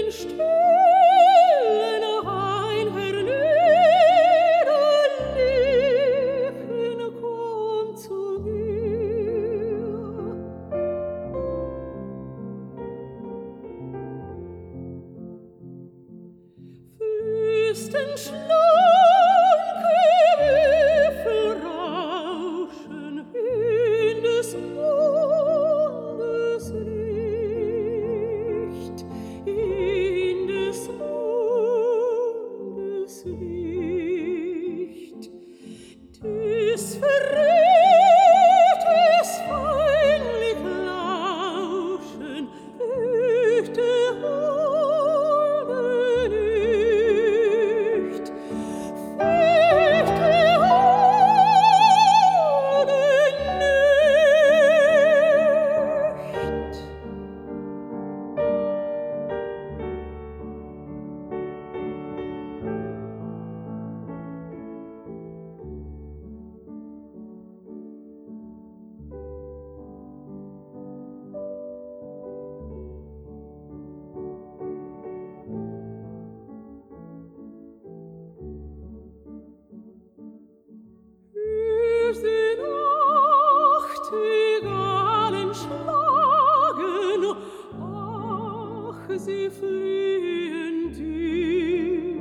Sie fliehen dich.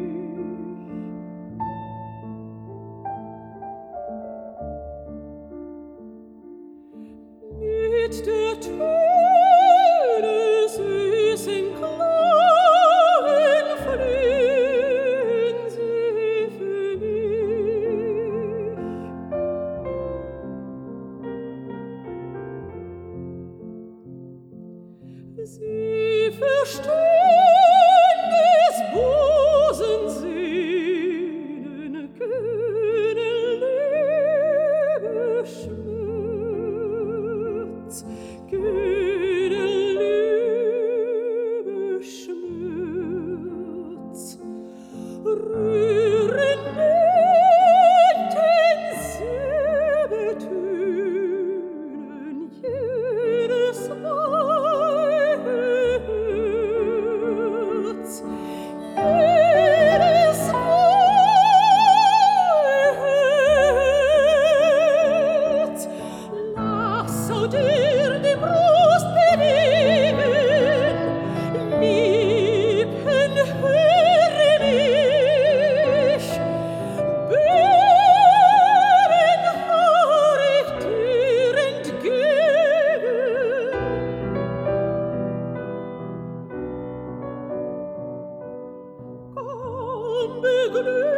Mit der Töne süßen Klagen fliehen sie für mich. Sie verstehen des Busen Sinnen, kühnen Liebesschmerz, kühnen Liebesschmerz. Rühren mit den Silbertönen jedes Herz, jedes Herz. Lass auch dir die Brust bewegen, Lieben, höre mich, beben hör ich dir entgegen. Komm, beglück